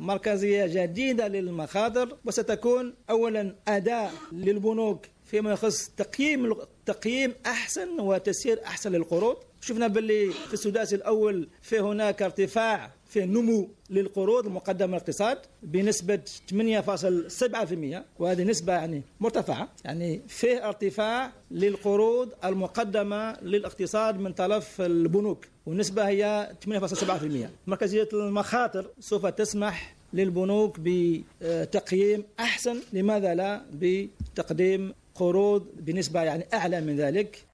مركزية جديدة للمخاطر، وستكون أولا أداة للبنوك فيما يخص تقييم أحسن وتسيير أحسن للقروض. شفنا باللي في السداسي الأول في هناك ارتفاع في نمو للقروض المقدمة للاقتصاد بنسبة 8.7%، وهذه نسبة يعني مرتفعة، يعني فيه ارتفاع للقروض المقدمة للاقتصاد من طرف البنوك، والنسبة هي 8.7%. مركزية المخاطر سوف تسمح للبنوك بتقييم أحسن، لماذا لا بتقديم قروض بنسبة يعني أعلى من ذلك.